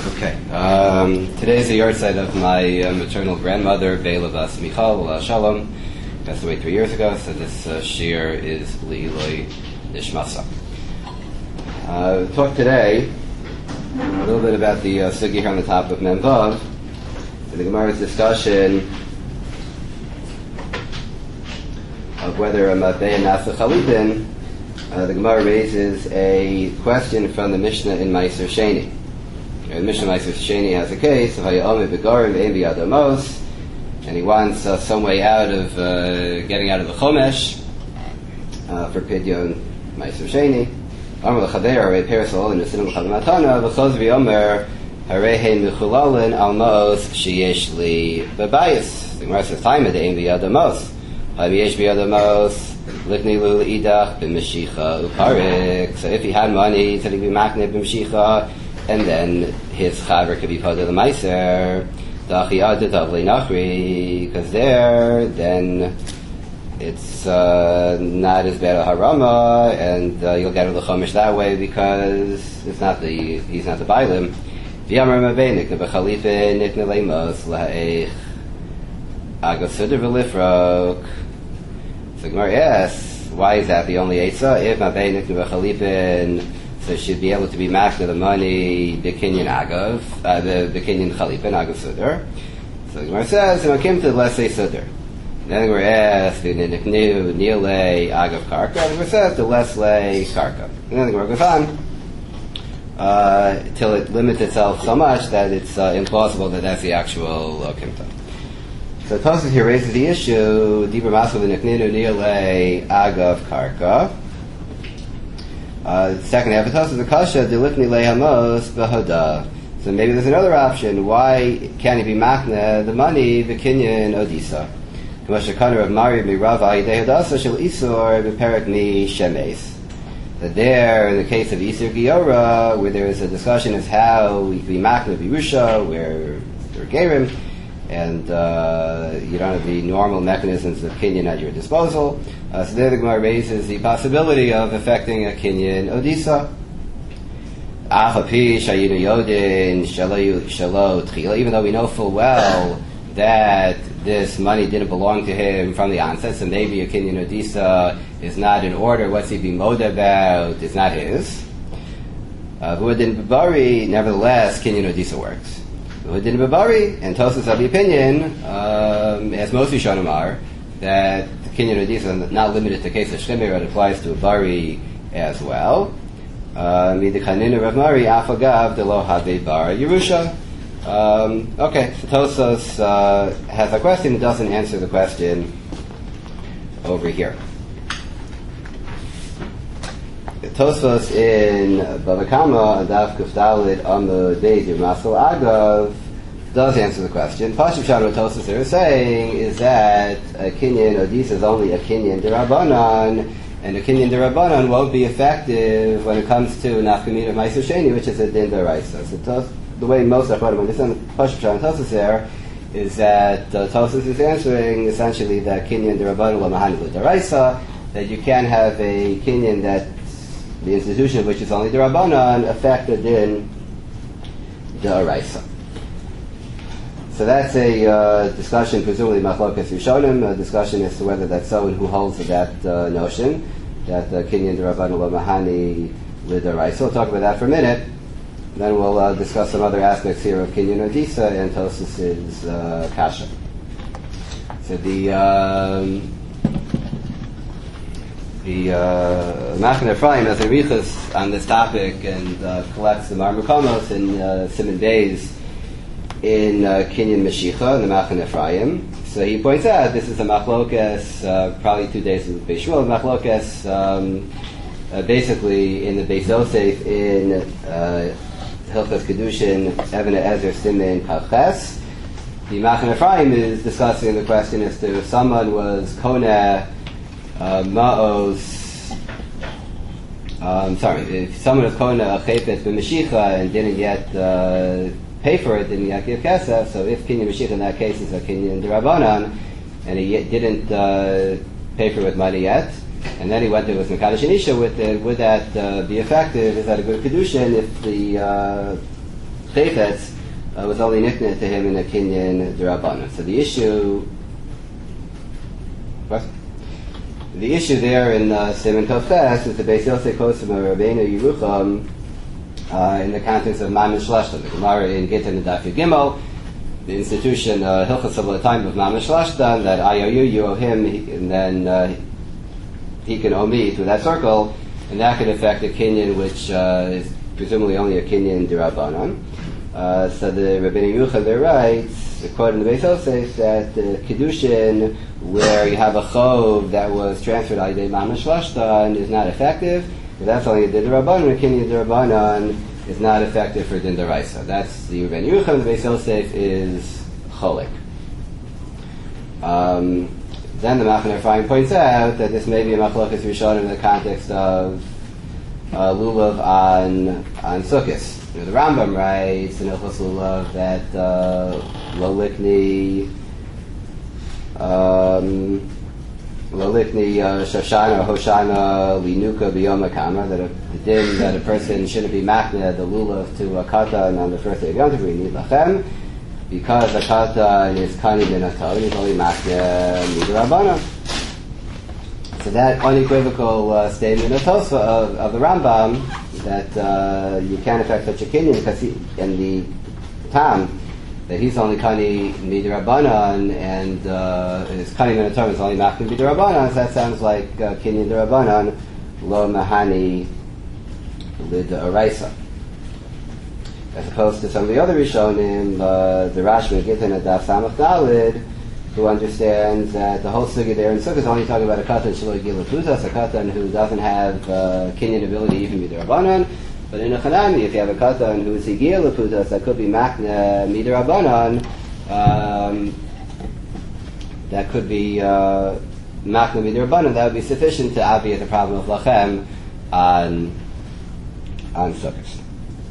Okay. Today is the yahrzeit of my maternal grandmother, Bela Bas Michal Shalom. Passed away 3 years ago, so this shir is Le'iloi Nishmasa. Talk today a little bit about the sugi here on the top of Mem Vav. In the Gemara's discussion of whether a Mabeh and Nasa Chalipin, the Gemara raises a question from the Mishnah in Meiser Sheni. The Mishnah Meiser Sheni has a case of Hayomeh Begorim Ein Biyad Amos, and he wants some way out of getting out of the Chomesh for Pidyon Meiser Sheni. Amar L'Chaver Harei Peres Olin Nesinim L'Chad Matana V'Choz V'Yomer Harei Hein Mechulalin Al Mos Sheyesh Li B'Bayis. The Gemara says Taimah Ein Biyad Amos. Yesh Biyad Amos Likni Lu Idach B'Meshicha Uparik. So if he had money, he said he'd be makneh B'Meshicha, and then his chaver could be part of the meiser. Because there, then it's not as bad a harama, and you'll get the chomish that way because he's not the bailim. So Gemara asks, why is that the only eitzah? If mabei niknu b'chalipin, so she'd be able to be makna the money, the kinyan agav, the kinyan chalipin agav sudar. So the Gemara says, and I came to the lesei sudar. Then we're asked, the niknu nilei agav karka. The Gemara says the leslei karka. And then the Gemara goes on till it limits itself so much that it's implausible that that's the actual kimta. So Tosfos here raises the issue, Dibra Masu v'nikninu nilei agav karka. Second half of Tosfos the kasha delifni lehamos b'hoda. So maybe there's another option. Why can't he be makna the money v'kinyan odisa? K'mashakana of Mari b'Rava yidei hodasa shel isur b'perek mi shemes. That there, in the case of Isur Giora, where there is a discussion as how we can be makna b'Rusha, where there are gerim, and you don't have the normal mechanisms of kinyan at your disposal. So there the Gemara raises the possibility of affecting a kinyan odisa. Even though we know full well that this money didn't belong to him from the onset, so maybe a kinyan odisa is not in order. What's he be moda about? It's not his. Nevertheless, kinyan odisa works. And Tosfos have the opinion, as most Rishonim are, that the kinyan odisa is not limited to the case of shchimir, it applies to a bari as well. Midichaninu Rav Mari afagav delo hadei bar Yerusha. Okay, so Tosfos has a question. It doesn't answer the question over here. Tosfos in Bava Kama Daf Kuf Daled Amud Beis Masel Agav does answer the question. Pashut Pshat what Tosfos there is saying is that a kinyan odisa is only a kinyan derabanan, and a kinyan derabanan won't be effective when it comes to nafkamina of Meiser Sheni, which is a din deraisa. So the way most of them understand Pashut Pshat Tosfos there is that Tosfos is answering essentially that kinyan derabanan lamahani deraisa, that you can have a kinyan that the institution, which is only the Rabbanan, affect the din deraisa. So that's a discussion, presumably Machlokas Rishonim, a discussion as to whether that's someone who holds to that notion, that kinyan derabanan lamahani lideraisa. We'll talk about that for a minute. Then we'll discuss some other aspects here of kinyan odisa and Tosfos's kasha. So the Machne Ephraim has a riches on this topic and collects the Marmukamos and Siman Beis in Kinyan Meshicha in the Machne Ephraim. So he points out this is a machlokas, probably 2 days of Beis Shmuel, machlokas basically in the Beis Yosef in Hilchos Kedushin, Even Ezer Siman Kavches. The Machne Ephraim is discussing the question as to if someone was koneh Ma'os, if someone was koneh a chepet b'meshicha and didn't yet pay for it, didn't yet give kesef, so if kinyan meshicha in that case is a kinyan derabanan, and he didn't pay for it with money yet, and then he went to his Mekadosh Anisha with it, would that be effective? Is that a good Kedushin if the chayfetz was only nicknamed to him in a kinyan d'Rabbanan. So the issue there in Siman Tofes is the Beis Yosef Kosem Rabbeinu Yerucham in the context of Mamin Shlashta, the Gemara in Gittin and Daf Gimel, the institution Hilchos of the time of Mamin Shlashta, that I owe you, you owe him, and then he can owe me through that circle, and that could affect a kinyan which is presumably only a kinyan d'Rabbanan. So the Rabbeinu Yerucham there writes, according to the Beis Yosef, that the Kiddushin, where you have a chov that was transferred al yedei Mamin Shlashta is not effective. If that's only a din d'Rabbanan, a kinyan d'Rabbanan is not effective for din d'Oraisa. That's the Rabbeinu Yerucham. The Beis Yosef is cholik. Then the Machane Ephraim points out that this may be a machlokas rishonim in the context of lulav on Sukkos. You know, the Rambam writes in Hilchos Lulav that lo likni Shoshana Hoshana Linuka Biyom Kama, that the din that a person shouldn't be makna the lulav to a katan on the first day of Yom Tov, we need lachem, because a katan is kani bin atol, and he's only makna midrabbanan. So that unequivocal statement of Tosfa of the Rambam that you can't affect such a kinyan because in the tam that he's only kani midrabbanan and his kani bin atol is only makna midrabbanan. So that sounds like kinyan d'Rabbanan lo mahani l'd'oraisa, as opposed to some of the other Rishonim, the Rashba Gittin and Daf Samach Dalid, who understands that the whole sugya there in Sukkot is only talking about a katan shelo higil l'plutas, a katan who doesn't have kinyan ability even midrabbanan. But in a chanami, if you have a katan who is higil l'plutas, that could be makna midrabbanan, that could be makna midrabbanan. That would be sufficient to obviate the problem of lachem on Sukkot.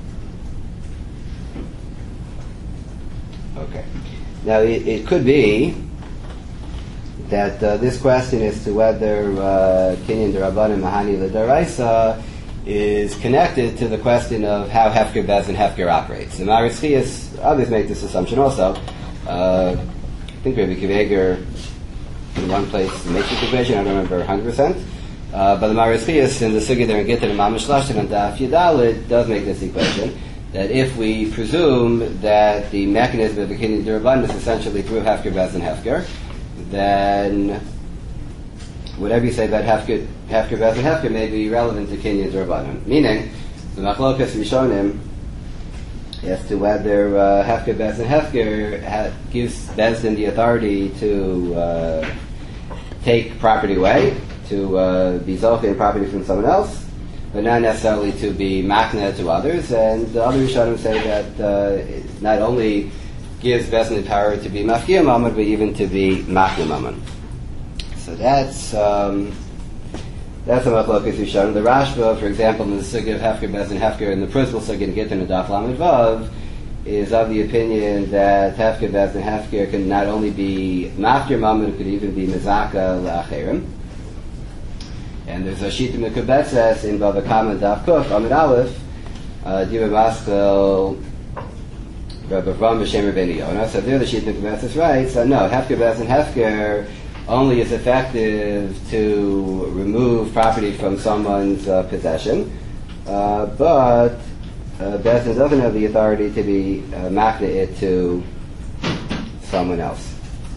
Okay. Now it could be that this question as to whether kinyan d'Rabbanan mahani l'd'oraisa is connected to the question of how Hefker Bez and Hefker operates. The Maris Chiyas, others make this assumption also. I think Rabbi Kiveger in one place makes this equation, I don't remember 100%. But the Maris Chiyas in the Sugya there in Gittin and Mamin Shlashta and Daf Yudalid does make this equation, that if we presume that the mechanism of the kinyan d'Rabbanan is essentially through Hefker Bez and Hefker, then whatever you say about Hefker Bez and Hefker may be relevant to kinyan d'Rabbanan. Meaning, the machlokas rishonim as to whether Hefker Bez and Hefker gives Bezdin the authority to take property away, to be zocheh property from someone else, but not necessarily to be makna to others. And the other Rishonim say that it not only gives Bezdin the power to be mafkia mammon, but even to be makna mammon. So that's a machlokas Rishonim. The Rashba, for example, in the sugya of Hefker Bezdin Hefker, in the principal sugya in Gittin and Daf Lamed Vav, is of the opinion that Hefker Bezdin Hefker can not only be mafkia mammon, it could even be mezaka la'acherim. And there's a Shita Mekubetzes in Bava Kama Daf Kuf Amid Aleph, Diva Maschel, Rabbi Avram B'Shem Rabbeinu Yonah. So there the Shita Mekubetzes writes, no, Hefker Bez and Hefker only is effective to remove property from someone's possession, but Bezdin doesn't have the authority to be makna it to someone else.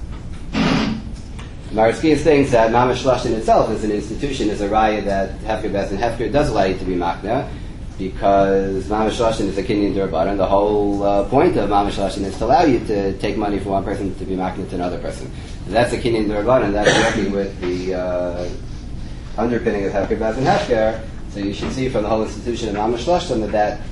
Maritzkias thinks that Mamash Shlashtin itself as an institution is a raya that Hefker Bez and Hefker does allow you to be makna, because Mamash Shlashtin is a kinyan d'Rabbanan. The whole point of Mamash Shlashtin is to allow you to take money from one person to be makna to another person. And that's a kinyan d'Rabbanan. That's working with the underpinning of Hefker Bez and Hefker. So you should see from the whole institution of Mamash Shlashtin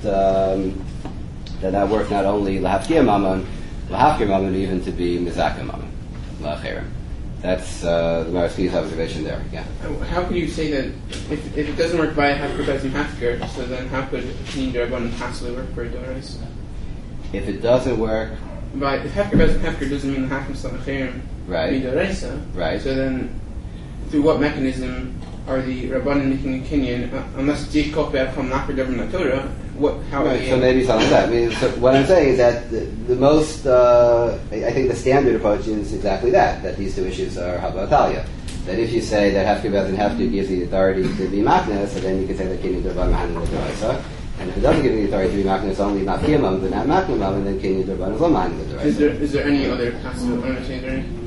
that works not only lahafkia mammon, lahafkir mammon, even to be mizaka mammon, lacherim. That's the Maritzki's observation there. Yeah. How could you say that if it doesn't work by Hefker Bez and Hefker, so then how could kinyan d'Rabbanan possibly work for a d'oraisa? If it doesn't work, but if Hefker Bez and Hefker doesn't mean hakim salacherim, right? D'oraisa, right? So then, through what mechanism are the Rabbanan making a kinyan? Unless Tzich Koch Be'acham Nachar Davar Torah, how Right, it so maybe something like that. I mean, so what I'm saying is that the most, I think the standard approach is exactly that these two issues are Habatalia. That if you say that Hefker Bez and Hefker gives the authority to be Maknas, so then you can say that Kinyan Durban Mahan and Duraisa. And if it doesn't give you the authority to be Maknas, only not Kiyamam, but not Maknamam, and then Kinyan Durban is Mahan and Duraisa. Is there any other possible understanding?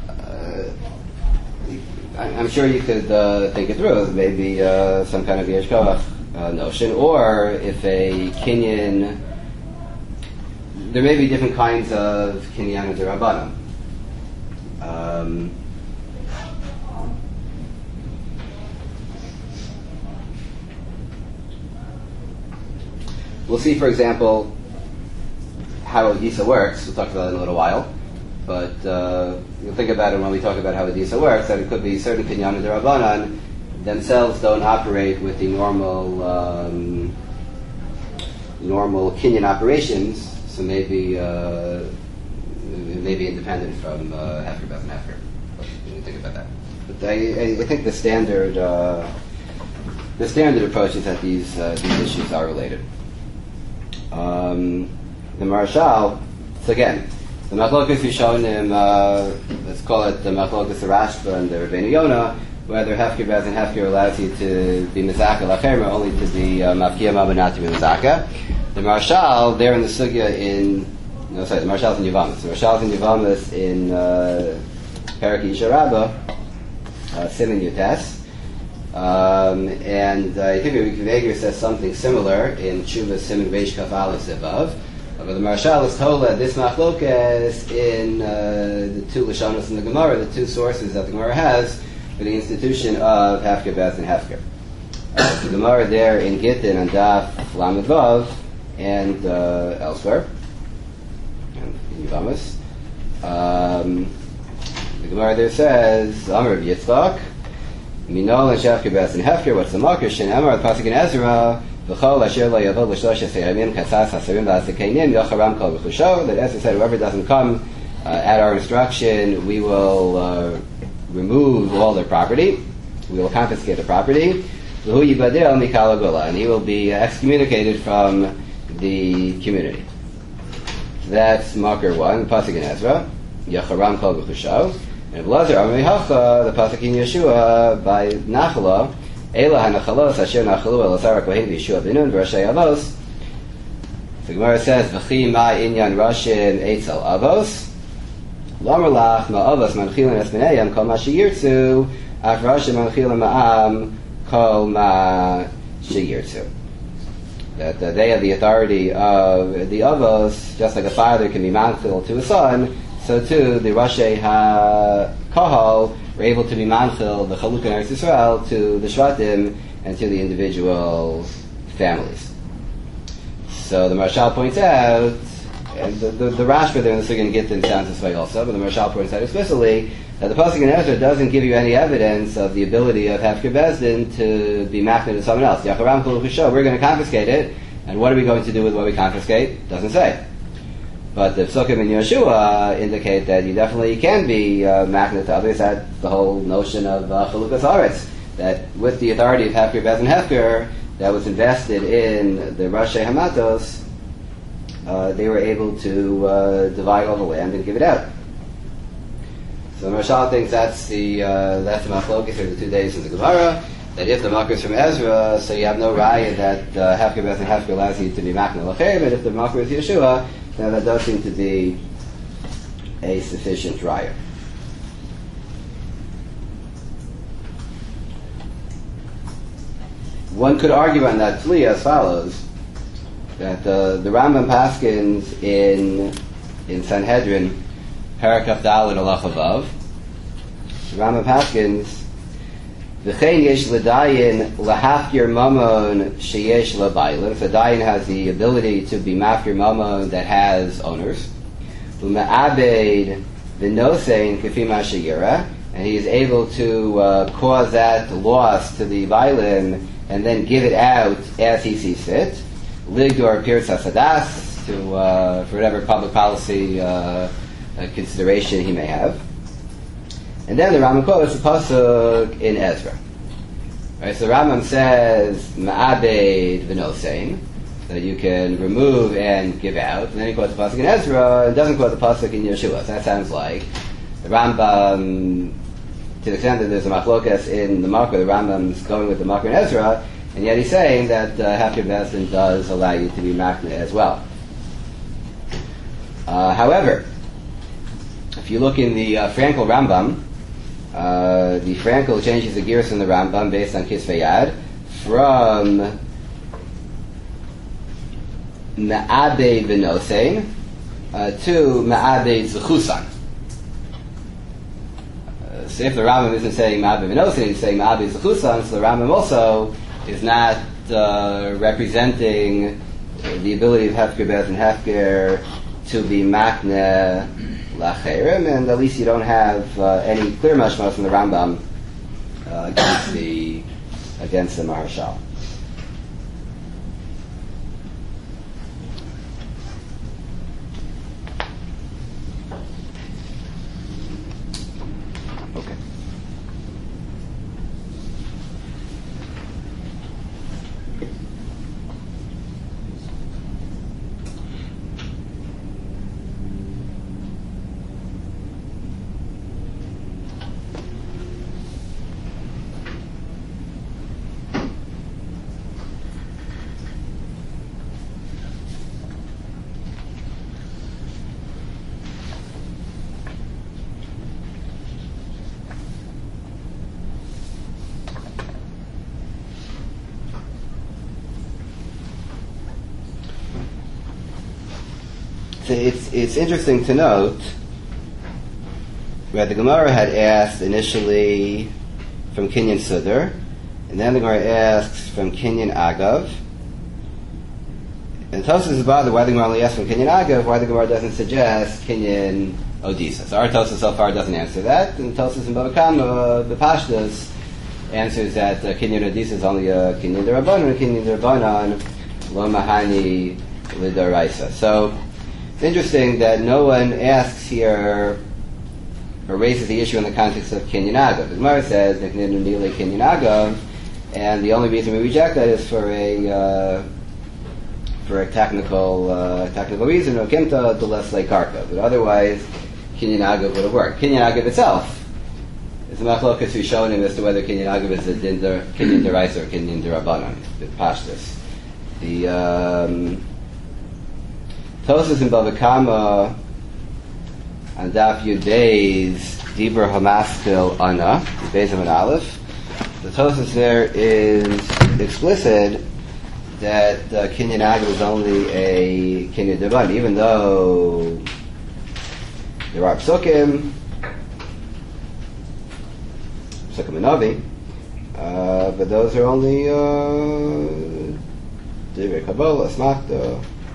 I'm sure you could think it through. Maybe some kind of Yesh Koach notion, or if a Kinyan, there may be different kinds of Kinyan and Durabanim. We'll see, for example, how Adisa works. We'll talk about it in a little while. But you'll think about it when we talk about how Adisa works, that it could be certain Kinyan and Durabanan themselves don't operate with the normal Kinyan operations, so maybe independent from Hefker, Bez, and Hefker. When you think about that. But I think the standard approach is that these issues are related. The Marshal, so again, the Machlokas Rishonim, let's call it the Machlokas Rashba and the Rabbeinu Yonah, whether Hefker Bez and Hefker allows you to be Mizaka Lacherma, only to be Mafkiyama but not to be Mizaka. The Marshal, there in the Sugya the Marshal's in Yavamas. The Marshal's in Yavamas in Parak Yisha Rabbah, Siman Yutes. And I think Rabbi Kiveger says something similar in Tshuva Siman Reish Kaf Aleph Zevav. But the Marshal is told that this Machlokes in the two Lashonos in the Gemara, the two sources that the Gemara has for the institution of Hefker, Bez, and Hefker. The Gemara there in Gittin and Daf Lamed Vav and elsewhere, and in Yavamas. The Gemara there says, Amar of Yitzchak, Minol and Hefker, Bez, and Hefker, what's the Makar? Shen Amar, the Pasuk in Ezra, V'chol asher lo yavod l'shlosh se'amim katzas hasarim v'asekeinim yocharam kol v'chusho, that Ezra said, whoever doesn't come at our instruction, we will remove all their property, we will confiscate the property, v'hu yibadil mikal agula, and he will be excommunicated from the community. That's Makar 1, the Pasuk in Ezra, yocharam kol v'chusho. And Blazer Amri Hacha, the Pasuk in Yeshua by Nachala, Ela HaNachalos Asher Nachalu El Asar Kohen V'Yeshua B'Nun V'Rashei Avos. The Gemara says, V'chi Ma Inyan Rashim Eitzel Avos. L'Amar Lach Ma'avos Manchilin Es B'neiam Kol Ma Sheyirtzu Af Rashim Manchilin Ma'am Kol Ma Sheyirtzu. That they have the authority of the Avos, just like a father can be manchil to a son, so too the Rashi HaKahal were able to be manchil the Chaluk in Eretz Yisrael to the Shvatim and to the individual families. So the Marshal points out, and the Rashba there in the Sugan Gittin sounds this way also, but the Marshal points out explicitly that the Pasuk in Ezra doesn't give you any evidence of the ability of Hefker Bezdin to be machmir to someone else. Yacharam Kol V'Sho, we're going to confiscate it, and what are we going to do with what we confiscate? Doesn't say. But the Psukim in Yeshua indicate that you definitely can be machmir to others. That's the whole notion of Chalukas Haaretz, that with the authority of Hefker Bezdin Hefker that was invested in the Rashi Hamatos, they were able to divide all the land and give it out. So Marshal thinks that's the machlokes for the 2 days in the Gemara, that if the makar is from Ezra, so you have no raya that Hefker Bez and Hefker allows you to be machna l'cheir, but if the makar is Yeshua, then that does seem to be a sufficient raya. One could argue on that plea as follows, that the Rambam Paskins in Sanhedrin, Parakaf Dal and Alach Avav, the Rambam Paskins, V'chein yesh l'dayin lahafkir mamon sheyesh l'baylim. If a dayin has the ability to be mafkir mamon that has owners, u'ma'abed v'nosein k'fim ha'sheyira, and he is able to cause that loss to the baylim and then give it out as he sees fit, ligdor pirs hasadas, to for whatever public policy consideration he may have. And then the Rambam quotes the pasuk in Ezra. Right, so the Rambam says, Ma'abed v'nosein, that you can remove and give out. And then he quotes the pasuk in Ezra and doesn't quote the pasuk in Yeshua. So that sounds like the Rambam, to the extent that there's a machlokas in the Makar, the Rambam's going with the Makar in Ezra, and yet he's saying that Hefker Bezdin does allow you to be makna as well. However, if you look in the Frankel Rambam, the Frankel changes the gears in the Rambam based on Kisvei Yad from Ma'abed V'nosein to Ma'abed Zechusan. So if the Rambam isn't saying Ma'abed V'nosein, he's saying Ma'abed Zechusan, so the Rambam also is not representing the ability of Hefker Bez and Hefker to be makne lacherim, and at least you don't have any clear mashma from the Rambam against the Maharshal. Okay. It's interesting to note that the Gemara had asked initially from Kinyan Sudar, and then the Gemara asks from Kinyan Agav. And Tosfos is bothered why the Gemara only asks from Kinyan Agav, why the Gemara doesn't suggest Kinyan Odisa. So our Tosfos so far doesn't answer that, and Tosfos in Bava Kama, the Pashtas, answers that Kinyan Odisa is only a Kinyan D'Rabbanan, and Kinyan D'Rabbanan lo mahani l'doraisa. So it's interesting that no one asks here or raises the issue in the context of Kinyan Agav. The Gemara says Kinyan Agav, and the only reason we reject that is for a technical reason, or Kimta the less like Karka. But otherwise, Kinyan Agav would have worked. Kinyan Agav itself is a machlokas rishonim as to whether Kinyan Agav is a Kinyan D'Oraisa or Kinyan D'Rabbanan. The Pashtus. The Tosfos in Bava Kama on Daf Yud Beis Dibur Hamaskil Ana, the Beis of an Aleph. The Tosfos there is explicit that Kinyan Agav is only a Kinyan D'Rabbanan, even though there are Psukim and Navi, but those are only Divrei Kabbalah, Smachta.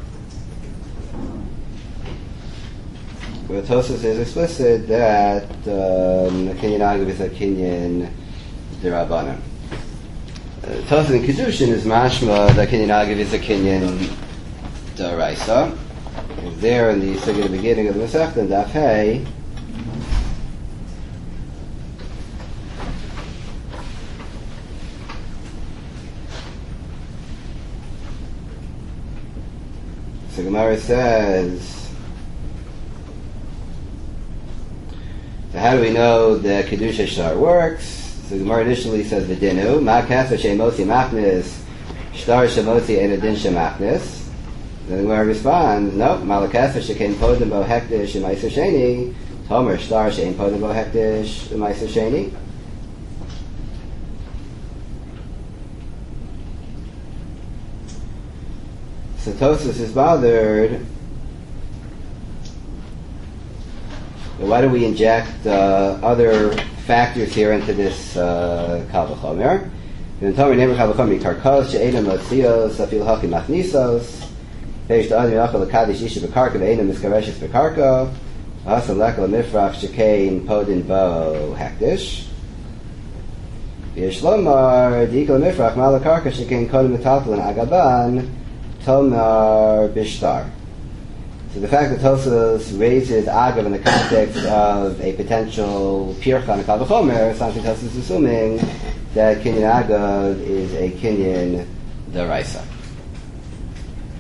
Where the Tosfos is explicit that Kinyan Agav is a Kinyan D'Rabbanan. Tosfos in Kedushin is mashma that Kinyan Agav is a Kinyan D'Oraisa. It's there in the at the beginning of the Masechta in Daf Hey. So Gemara says, so how do we know that Kedusha Shtar works? So Gemara initially says V'dinu, Ma Kasser She'emotzi Machnis, Shtar Shemotzi Ein Adin Shemachnis. Then the Gemara responds, no, Malakasser She'kein Podim Bo Hektish U'Maiser Sheni, Tomer Shtar She'ein Podim Bo Hektish U'Maiser Sheni. So Tosfos is bothered. Why do we inject other factors here into this Kal V'chomer? In the Torah, neighbor Kal V'chomer, Karkos, She'enam Lotzios, Afil Hakim Machnisos, Peish Ta'ani Yachal L'Kadish Isha B'Karka, Ve'enam Miskareshes B'Karka, Hasam Lekal Mifrach, Shekein Podin Bo Hektish, V'Yishlomar, D'Ikal Mifrach, Mala Karka, Shekein Kodin Metaltal and Agaban, Tomar Bishtar. So the fact that Tosfos raises Agav in the context of a potential Pircha on a Kal V'chomer is something Tosfos is assuming that Kinyan Agav is a Kinyan D'Oraisa.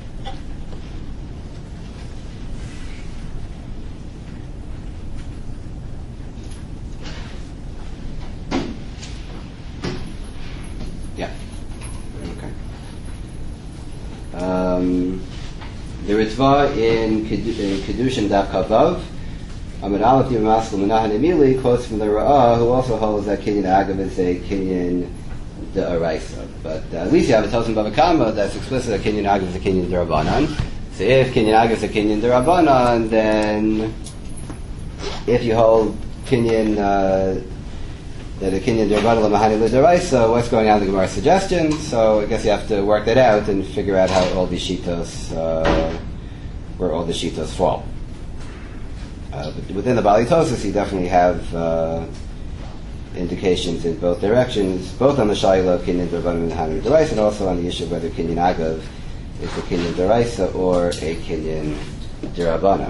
The Ritva in Kedushin Daf Kavav, Amid Aleph Yirmaskel Menahan Emili, quotes from the Ra'ah, who also holds that Kinyan Agav is a Kinyan D'Oraisa. But at least you have a Tosin Bava Kama that's explicit that Kinyan Agav is a Kinyan D'Rabbanan. So if Kinyan Agav is a Kinyan D'Rabbanan, then if you hold Kinyan that a Kinyan D'Rabbanan L'Mahani L'Doraisa, what's going on in the Gemara's suggestion? So I guess you have to work that out and figure out how all these shitos, where all the shitos fall. But within the Bali Tosas, you definitely have indications in both directions, both on the Shaila of Kinyan D'Rabbanan L'Mahani L'Doraisa, and also on the issue of whether Kinyan Agav is a Kinyan D'Oraisa or a Kinyan D'Rabbanan.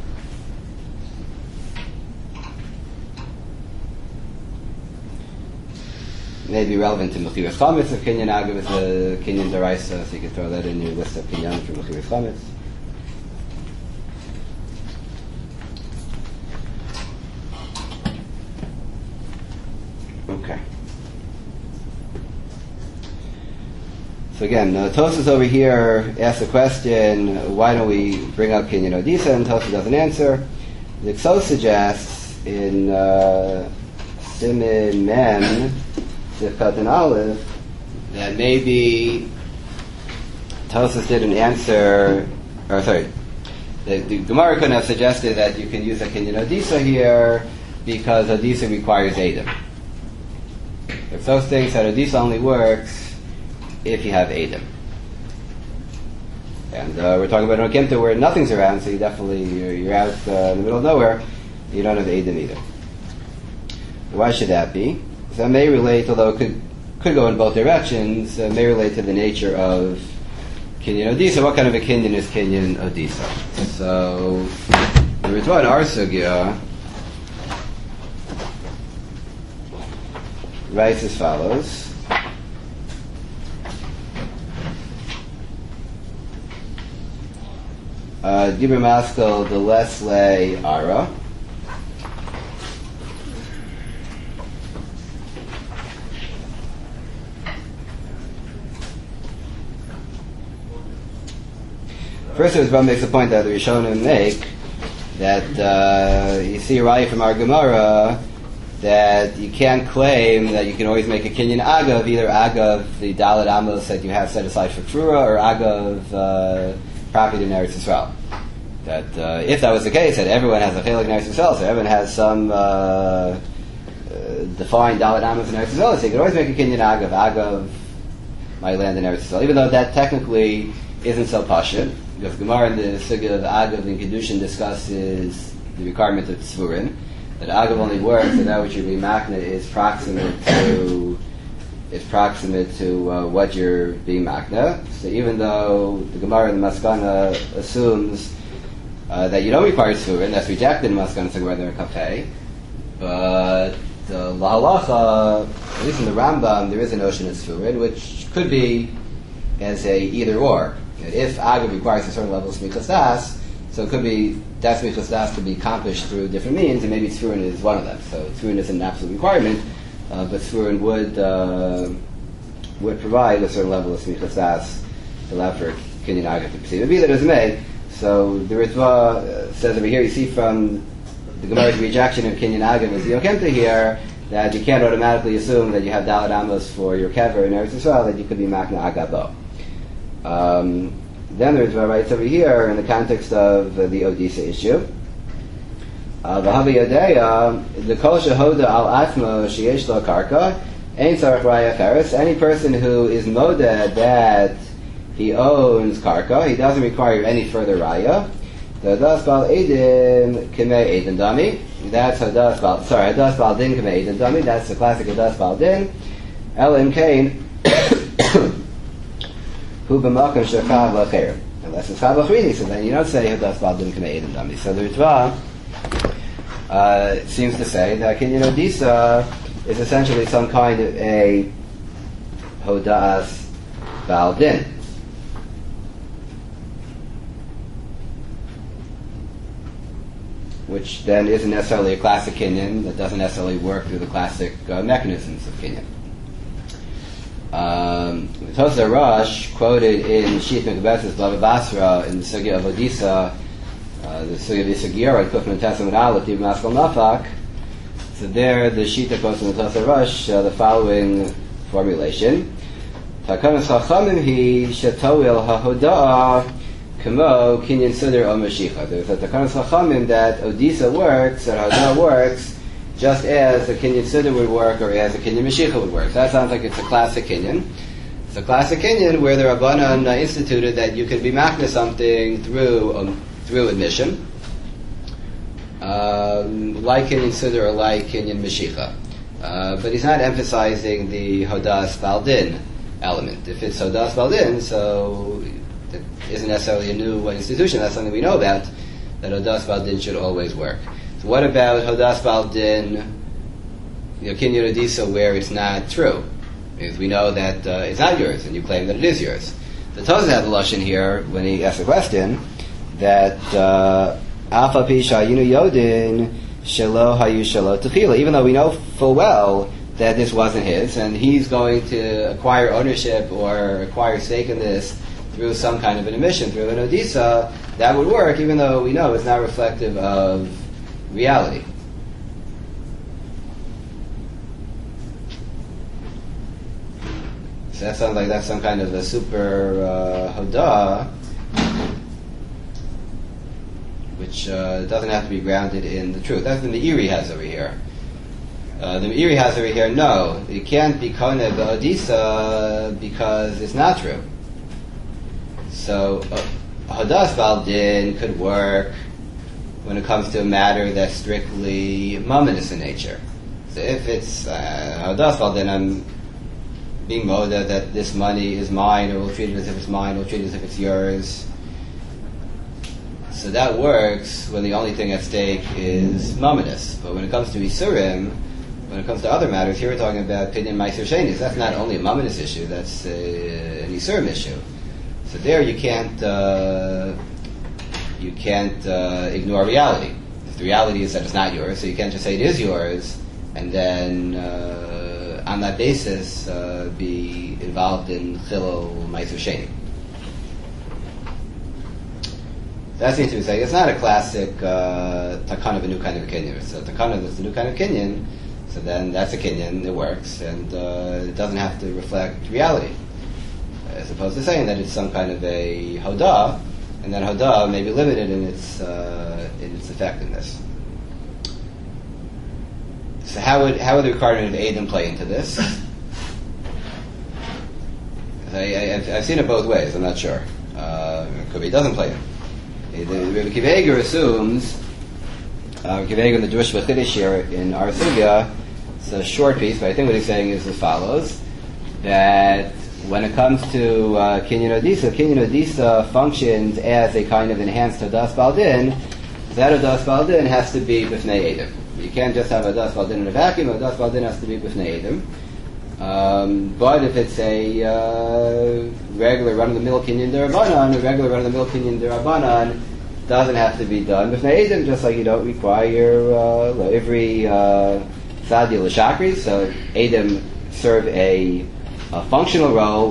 May be relevant to Mechiras Chametz if Kinyan Agav is a Kinyan D'Oraisa, so you can throw that in your list of Kinyan for Mechiras Chametz. Okay. So again, Tosas over here asks a question, why don't we bring up Kinyan Odisa, and Tosas doesn't answer. The Ksos suggests in Simin Mem, Sifkat and Aleph, that maybe Tosas didn't answer, or sorry, the Gemara couldn't have suggested that you can use a Kinyan Odisa here because Odisa requires Edom. If Tosas thinks that Odisa only works if you have Edom. And we're talking about an Okimta where nothing's around, so you're out in the middle of nowhere, you don't have Edom either. Why should that be? So it may relate, although it could go in both directions, it may relate to the nature of Kinyan Odisa. What kind of a Kinyan is Kinyan Odisa? So, the Ritva in our sugya writes as follows. Dibur Maskel the Lesle Ara. First, Rizban makes a point that the Rishonim make that you see right from our Gemara that you can't claim that you can always make a Kinyan Agav, either Agav, the Dalet Amos that you have set aside for Krura, or Agav, property in Eretz Yisrael. That if that was the case, that everyone has a chelik in Eretz Yisrael, so everyone has some defined Dalet Amos in Eretz Yisrael, so you can always make a Kinyan Agav, my land in Eretz Yisrael, even though that technically isn't so pashut, because Gemara in the sugya of Agav and Kedushin discusses the requirement of Tzvurin, that Agav only works if that which you're being makna is proximate to what you're being makna. So even though the Gemara in the Maskana assumes that you don't require Tzvurin, that's rejected in Maskana Segura Cafe, but the Lahalacha, at least in the Rambam, there is a notion of Tzvurin, which could be as a either or. If Agav requires a certain level of Smichas Das, so it could be that Smichas Das could be accomplished through different means, and maybe Tzvurin is one of them. So Tzvurin isn't an absolute requirement, but Tzvurin would provide a certain level of Smichas Das to allow for Kinyan Agav to proceed. But be that as it may, so the Ritva says over here, you see from the Gemara's rejection of Kinyan Agav as the Okemta here, that you can't automatically assume that you have Dalet Amos for your kever in Eretz Yisrael, that you could be Makna Agabo. Then the Ritva writes over here in the context of the Odisa issue. V'havi Yadeya, the Kol Shehoda al Atmo Sheyesh Lo Karka, Ein Tzarech Raya Cheres. Any person who is moded that he owns Karka, he doesn't require any further Raya. The Hadas Bal Edim K'mei Edim Dami. That's Hadas Bal Din K'mei Edim Dami. That's the classic Hadas Bal Din. Elim Kain. Who b'makom shechav l'cher. Unless it's chav l'chrini, so then you don't say hadas bal din k'mei edim dami. So the Ritva seems to say that Kinyan Odisa is essentially some kind of a hodas bal din. Which then isn't necessarily a classic Kinyan, that doesn't necessarily work through the classic mechanisms of Kinyan. Tosar Rosh quoted in Shit Mekabes's Bava Basra in the Sugya of Odisa, the Sugya of Isagira, Kufman Tesam and Aleph, Ibn Maskal Nafak. So there, the Shita quotes in the Tosar Rosh the following formulation: Takanas Chachamim hi shetoil hahoda'a kamo kinyan siddur o mashicha. There's a Takanas Chachamim that Odisa works, that Hoda'a works, just as a Kinyan Siddur would work or as a Kinyan Mashicha would work. So that sounds like it's a classic Kinyan. It's a classic Kinyan where the Rabbanan instituted that you could be makna something through admission, like Kinyan Siddur or like Kinyan Mashicha. But he's not emphasizing the Hodas Baldin element. If it's Hodas Baldin, so it isn't necessarily a new institution, that's something we know about, that Hodas Baldin should always work. So what about Hodas Baldin, Kinyan Odisa, where it's not true? Because we know that it's not yours, and you claim that it is yours. The Tosas had the lashon here when he asked the question that Alpha Pisha Yinu Yodin Shelo Hayu Shelo Techila. Even though we know full well that this wasn't his, and he's going to acquire ownership or acquire stake in this through some kind of an admission, through an Odisa, that would work, even though we know it's not reflective of reality. So that sounds like that's some kind of a super hodah, which doesn't have to be grounded in the truth. That's the Meiri has over here. The Meiri has over here, no, you can't be koneh b'odisa because it's not true. So hodas baldin could work when it comes to a matter that's strictly momentous in nature. So if it's Hodas Baldin, I'm being moda that this money is mine, or we'll treat it as if it's mine, we'll treat it as if it's yours. So that works when the only thing at stake is momentous. But when it comes to Isurim, when it comes to other matters, here we're talking about Pidyon Meiser Shenis. That's not only a momentous issue, that's an Isurim issue. So there you can't ignore reality. If the reality is that it's not yours, so you can't just say it is yours, and then on that basis be involved in Chilul Meiser Sheni. That seems to be saying it's not a classic takana of a new kind of a kinyan. It's a takana that's a new kind of kinyan, so then that's a kinyan, it works, and it doesn't have to reflect reality. As opposed to saying that it's some kind of a hodah, and then hodah may be limited in its effectiveness. So how would the requirement of Adam play into this? I've seen it both ways. I'm not sure. It could be it doesn't play in. Rabbi Akiva Eiger assumes Rabbi Akiva Eiger in the Jewish Chassidish here in our sugya. It's a short piece, but I think what he's saying is as follows: that when it comes to Kinyan Odisa functions as a kind of enhanced Hodas Baldin. That Hodas Baldin has to be B'fnei Edom. You can't just have Hodas Baldin in a vacuum. Hodas Baldin has to be B'fnei Edom. But if it's a regular run-of-the-mill Kinyan Derabanan, a regular run-of-the-mill Kinyan Derabanan doesn't have to be done B'fnei Edom, just like you don't require every Sadi L'Shakri. So Edom serve a functional role,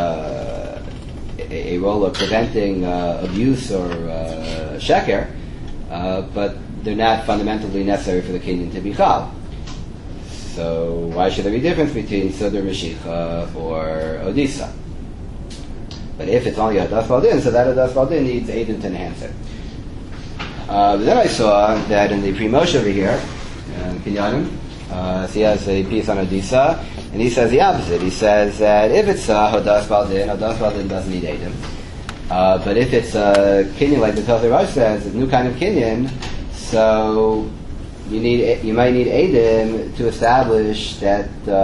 a role of preventing abuse or sheker, but they're not fundamentally necessary for the kinyan to be chal. So why should there be a difference between Siddur Mashicha or Odisa? But if it's only Hodas Baldin, so that Hodas Baldin needs Edom to enhance it. But then I saw that in the Pri Moshe over here, Kinyanim, so he has a piece on Odisa, and he says the opposite. He says that if it's Hodas Baldin doesn't need Edom. But if it's a kinyan, like the Tosar Rosh says, a new kind of kinyan, so you might need Edom to establish that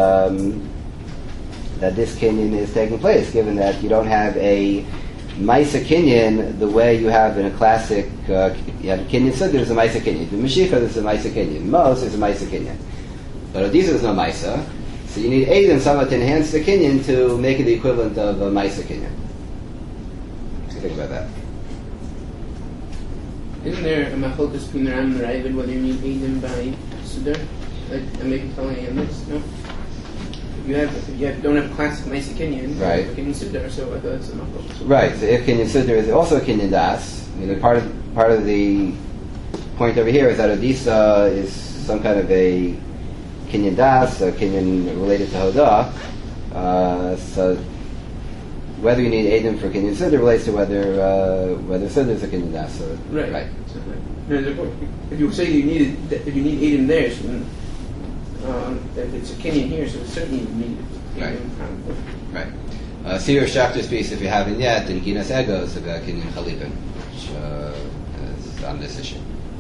that this kinyan is taking place, given that you don't have a Maisa kinyan the way you have in a classic you have a kinyan Siddur, there's a Maisa kinyan. The Mashiach, there's a Maisa kinyan. Mos, there's a Maisa kinyan. But Odisa, there's no Maisa. So you need Edom somewhat to enhance the kinyan to make it the equivalent of a Maisa kinyan. What do you think about that? Isn't there a machlokes between the Ram and the Ravid whether you need Edom by Siddur? Like, I'm making telling on this, no? don't have a classic Maisa Kinyan, Right. Kinyan Siddur, so I thought it's a makom. Right. So if Kinyan Siddur is also a Kinyan Das, part of the point over here is that Odisa is some kind of a Kinyan Das, a Kinyan related to Hodah. So whether you need Edom for Kinyan Siddur relates to whether Siddur is a Kinyan Das. So, right. So, if you say if you need Edom there, so then, if it's a Kinyan here, so certainly you need Edom. Right. See your Shafter's piece if you haven't yet in Ginas Egos about Kinyan Chalipin, which is on this issue.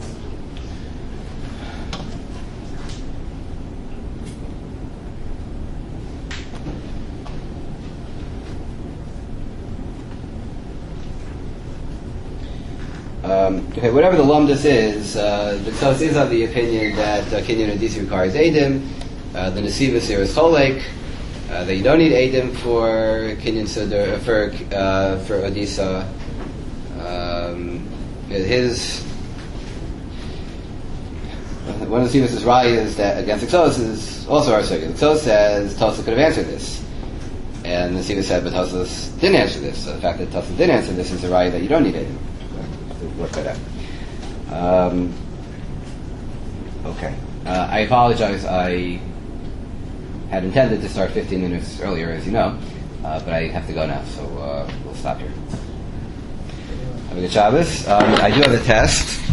Okay, whatever the lumdus is, the Tzos is of the opinion that Kinyan Odisi requires Edom. The Nesivus here is Cholek, that you don't need Edom for Kinyan Siddur, for Odisa. One of the Nesivus' rayas that against the Tzos is also our circuit. The Tzos says Tosa could have answered this, and the Nesivus said, but Tosa didn't answer this. So the fact that Tosa didn't answer this is a raya that you don't need Edom. Work that out. Okay. I apologize. I had intended to start 15 minutes earlier, as you know, but I have to go now, so we'll stop here. Have a good Shabbos. I do have a test.